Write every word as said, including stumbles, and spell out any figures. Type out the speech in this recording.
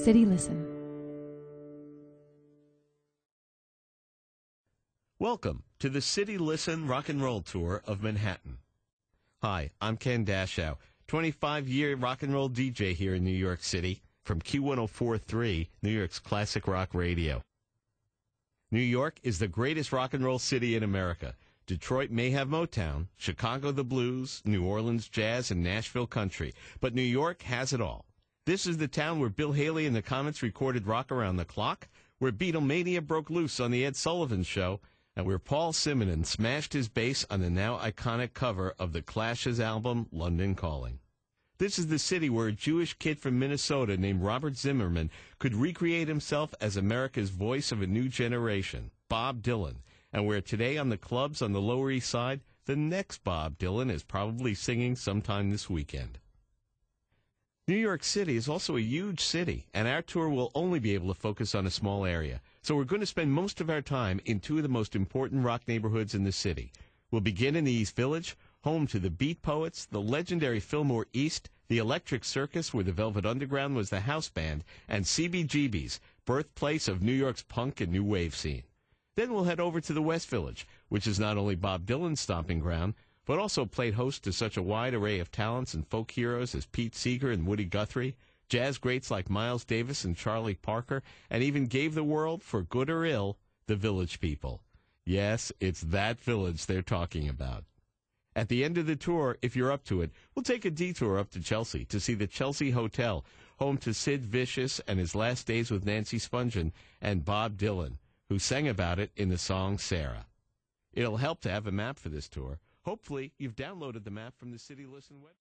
City Listen. Welcome to the City Listen Rock and Roll Tour of Manhattan. Hi, I'm Ken Dashow, twenty-five-year rock and roll D J here in New York City from Q one oh four point three, New York's classic rock radio. New York is the greatest rock and roll city in America. Detroit may have Motown, Chicago the blues, New Orleans jazz, and Nashville country, but New York has it all. This is the town where Bill Haley and the Comets recorded Rock Around the Clock, where Beatlemania broke loose on the Ed Sullivan Show, and where Paul Simonon smashed his bass on the now iconic cover of the Clash's album, London Calling. This is the city where a Jewish kid from Minnesota named Robert Zimmerman could recreate himself as America's voice of a new generation, Bob Dylan, and where today on the clubs on the Lower East Side, the next Bob Dylan is probably singing sometime this weekend. New York City is also a huge city, and our tour will only be able to focus on a small area. So we're going to spend most of our time in two of the most important rock neighborhoods in the city. We'll begin in the East Village, home to the Beat Poets, the legendary Fillmore East, the Electric Circus, where the Velvet Underground was the house band, and C B G B's, birthplace of New York's punk and new wave scene. Then we'll head over to the West Village, which is not only Bob Dylan's stomping ground, but also played host to such a wide array of talents and folk heroes as Pete Seeger and Woody Guthrie, jazz greats like Miles Davis and Charlie Parker, and even gave the world, for good or ill, the Village People. Yes, it's that village they're talking about. At the end of the tour, if you're up to it, we'll take a detour up to Chelsea to see the Chelsea Hotel, home to Sid Vicious and his last days with Nancy Spungen, and Bob Dylan, who sang about it in the song Sarah. It'll help to have a map for this tour. Hopefully, you've downloaded the map from the City Listen website.